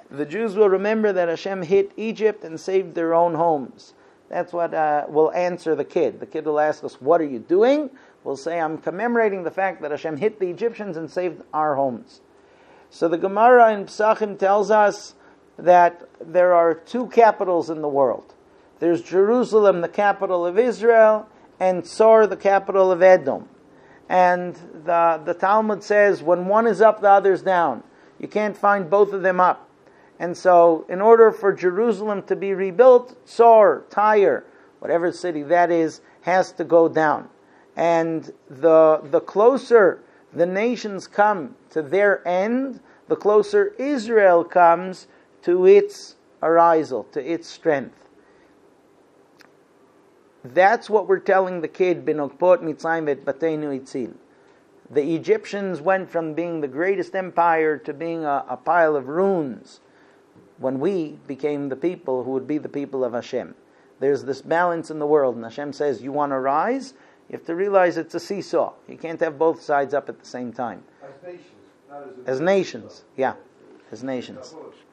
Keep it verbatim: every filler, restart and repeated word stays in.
the Jews will remember that Hashem hit Egypt and saved their own homes. That's what uh, will answer the kid. The kid will ask us, what are you doing? We'll say, I'm commemorating the fact that Hashem hit the Egyptians and saved our homes. So the Gemara in Pesachim tells us that there are two capitals in the world. There's Jerusalem, the capital of Israel, and Tzor, the capital of Edom. And the, the Talmud says, when one is up, the other's down. You can't find both of them up. And so, in order for Jerusalem to be rebuilt, Tzor, Tyre, whatever city that is, has to go down. And the the closer the nations come to their end, the closer Israel comes to its arisal, to its strength. That's what we're telling the kid, Binokpot Mitzrayim et Batenu Itzil. The Egyptians went from being the greatest empire to being a, a pile of ruins when we became the people who would be the people of Hashem. There's this balance in the world, and Hashem says, you want to rise? You have to realize it's a seesaw. You can't have both sides up at the same time. As nations, not as, as nations, yeah, as nations.